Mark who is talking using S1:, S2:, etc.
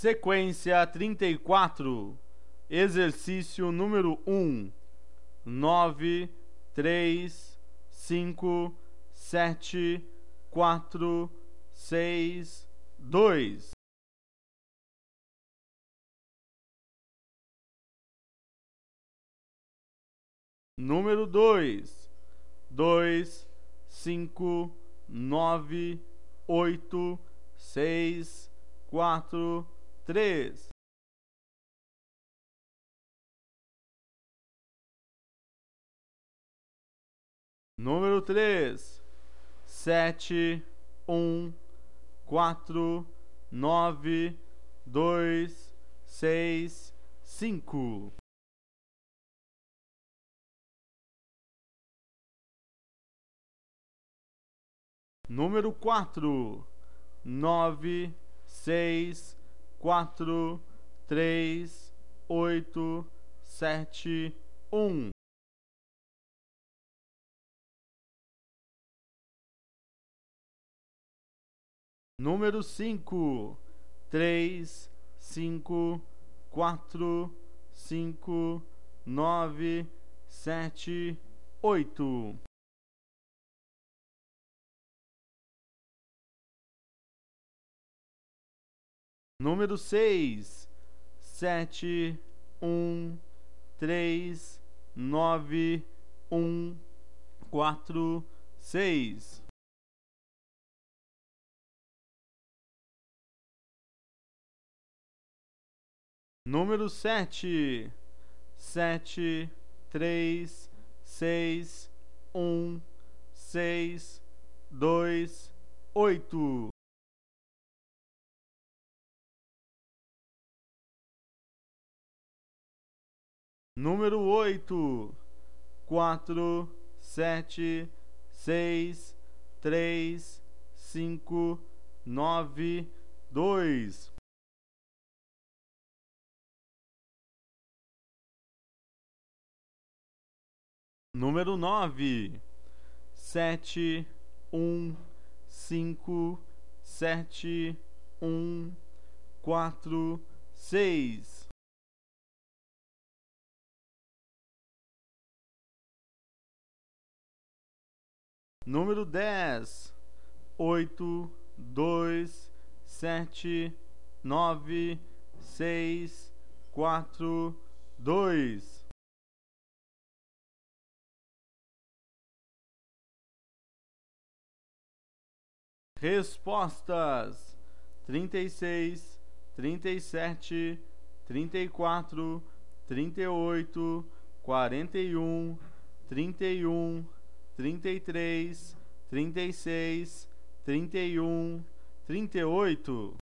S1: Sequência 34, exercício número 1, 9, 3, 5, 7, 4, 6, 2. Número 2, 2, 5, 9, 8, 6, 4, 3. Número 3, 7, 1, 4, 9, 2, 6, 5. Número 4, 9, 6, 4, 3, 8, 7, 1. Número 5, 3, 5, 4, 5, 9, 7, 8. Número 6, 7, 1, 3, 9, 1, 4, 6. Número 7, 7, 3, 6, 1, 6, 2, 8. Número 8, 4, 7, 6, 3, 5, 9, 2. Número 9, 7, 1, 5, 7, 1, 4, 6. Número 10, 8, 2, 7, 9, 6, 4, 2. Respostas: 36, 37, 34, 38, 41, 31, 33, 36, 31, 38.